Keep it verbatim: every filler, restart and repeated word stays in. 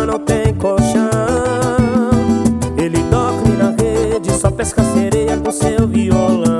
não tem colchão. Ele dorme na rede, só pesca sereia com seu violão.